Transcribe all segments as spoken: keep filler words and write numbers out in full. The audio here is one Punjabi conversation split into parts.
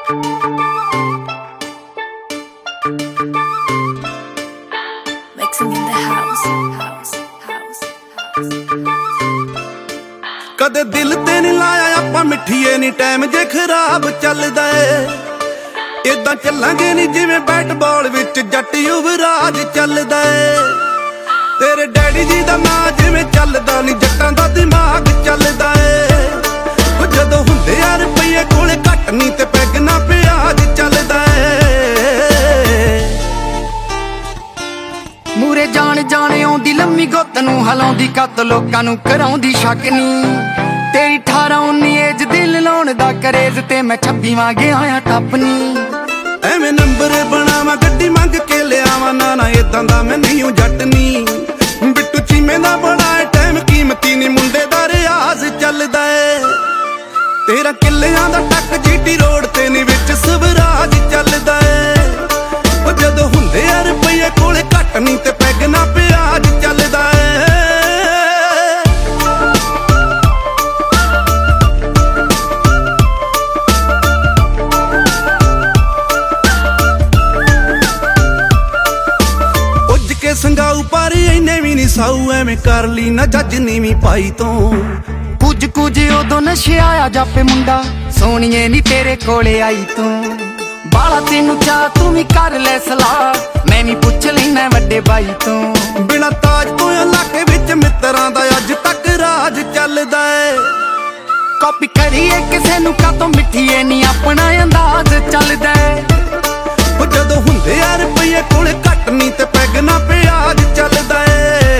Mixing in the house, house, house, house. कदे दिल ते नहीं लाया आपां मिठीए नी टाइम जे खराब चलदा ए इदां चलांगे नी जिवें बैट बॉल विच जट युवराज चलदा ए तेरे डैडी जी दा नां जिवें चलदा नी जट्टां दा दिमाग चलदा ए जदों हुंदे आ रुपईए कोले घट नी ते पैग ना प्याज चलदा ए मूरे जान जाने आउंदी लम्मी गुੱਤ ਨੂੰ ਹਲਾਉਂਦੀ ਕੱਤ ਲੋਕਾਂ ਨੂੰ ਕਰਾਉਂਦੀ ਸ਼ੱਕ ਨੀ तेरी अठारह उन्नी एज दिल लाउण दा करेज ते मैं छब्बीवां गया आ टप नी ਐਵੇਂ ਨੰਬਰ ਬਣਾਵਾਂ ਗੱਡੀ ਮੰਗ ਕੇ ਲਿਆਵਾਂ ਨਾ ਨਾ ਇਦਾਂ ਦਾ ਮੈਂ ਨਹੀਂ ਹੂੰ ਜੱਟ ਨੀ ਬਿੱਟੂ ਚੀਮੇ ਦਾ ਬੜਾ ਟਾਈਮ ਕੀਮਤੀ ਨੀ ਮੁੰਡੇ ਦਾ ਰਿਆਜ਼ ਚੱਲਦਾ ਏ ਤੇਰਾ ਕਿੱਲਿਆਂ ਦਾ ਟੱਕ ਜੀਟੀ ਰੋਡ ਤੇ ਨੀ ਵਿੱਚ ਸਵਰਾਜ ਚੱਲਦਾ ਏ ਉਹ ਜਦੋਂ ਹੁੰਦੇ ਆ ਰੁਪਈਏ ਕੋਲੇ ਘੱਟ ਨੀ ਤੇ ਪੈਗ ਨਾ ਪਿਆਜ ਚੱਲਦਾ ਏ ਸੰਗਾਊ ਪਰ ਇੰਨੇ ਵੀ ਨੀ ਸਾਊ ਐਵੇਂ ਕਰ ਲਈ ਨਾ ਜੱਜ ਨੀਵੀਂ ਪਾਈ ਤੋਂ ਕੁਝ ਕੁਝ ਉਦੋਂ ਨਸ਼ੇ ਆਇਆ ਜਾਪੇ ਮੁੰਡਾ ਸੋਹਣੀਏ ਨੀ ਤੇਰੇ ਕੋਲੇ ਆਈ ਤੂੰ ਬਾਲਾ ਤੈਨੂੰ ਚਾਹ ਤੂੰ ਵੀ ਕਰ ਲੈ ਸਲਾਹ ਮੈਂ ਵੀ ਪੁੱਛ ਲੈਣਾ ਵੱਡੇ ਬਾਈ ਤੋਂ ਬਿਨਾ ਤਾਜ ਤੋਂ ਇਲਾਕੇ ਵਿੱਚ ਮਿੱਤਰਾਂ ਦਾ ਅੱਜ ਤੱਕ ਰਾਜ ਚੱਲਦਾ ਏ ਕਾਪੀ ਕਰੀਏ ਕਿਸੇ ਨੂੰ ਕਾਤੋਂ ਮਿੱਠੀਏ ਨੀ ਆਪਣਾ ਅੰਦਾਜ਼ ਚੱਲਦਾ ਏ ਉਹ ਜਦੋਂ ਹੁੰਦੇ ਆ ਰੁਪਈਏ ਕੋਲੇ ਘੱਟ ਨੀ ਤੇ ਪੈਗ ਨਾ ਪਿਆਜ ਚੱਲਦਾ ਏ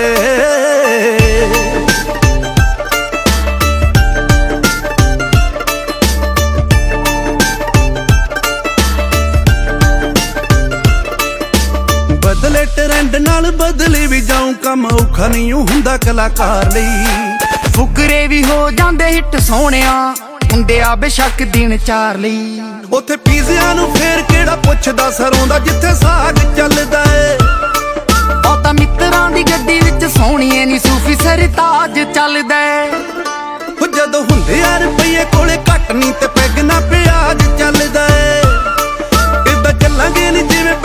ਬਦਲੇ ਟ੍ਰੈਂਡ ਨਾਲ ਬਦਲੇ ਵੀ ਜਾਉਂ ਕੰਮ ਔਖਾ ਨਹੀਂ ਹੁੰਦਾ ਕਲਾਕਾਰ ਲਈ ਫੁਕਰੇ ਵੀ ਹੋ ਜਾਂਦੇ ਹਿੱਟ ਸੋਹਣਿਆ ਹੁੰਦੇ ਆ ਬੇਸ਼ੱਕ ਦਿਨ ਚਾਰ ਲਈ ਉੱਥੇ ਪੀਜ਼ਿਆਂ ਨੂੰ ਫੇਰ ਕਿਹੜਾ ਪੁੱਛਦਾ ਸਰੋਂ ਦਾ ਜਿੱਥੇ ਸਾਗ ਚੱਲਦਾ ਏ ਉਹ ਤਾਂ ਮਿੱਤਰਾਂ ਦੀ ਗੱਡੀ ਵਿੱਚ ਸੋਹਣੀਏ ਨੀ ਸੂਫੀ ਸਰਤਾਜ ਚੱਲਦਾ ਏ ਜਦੋਂ ਹੁੰਦੇ ਆ ਰੁਪਈਏ ਕੋਲੇ ਘੱਟ ਨੀ ਤੇ ਪੈਗ ਨਾ ਪਿਆਜ ਚੱਲਦਾ ਏ ਇਦਾਂ ਚੱਲਾਂਗੇ ਨੀ ਜਿਵੇਂ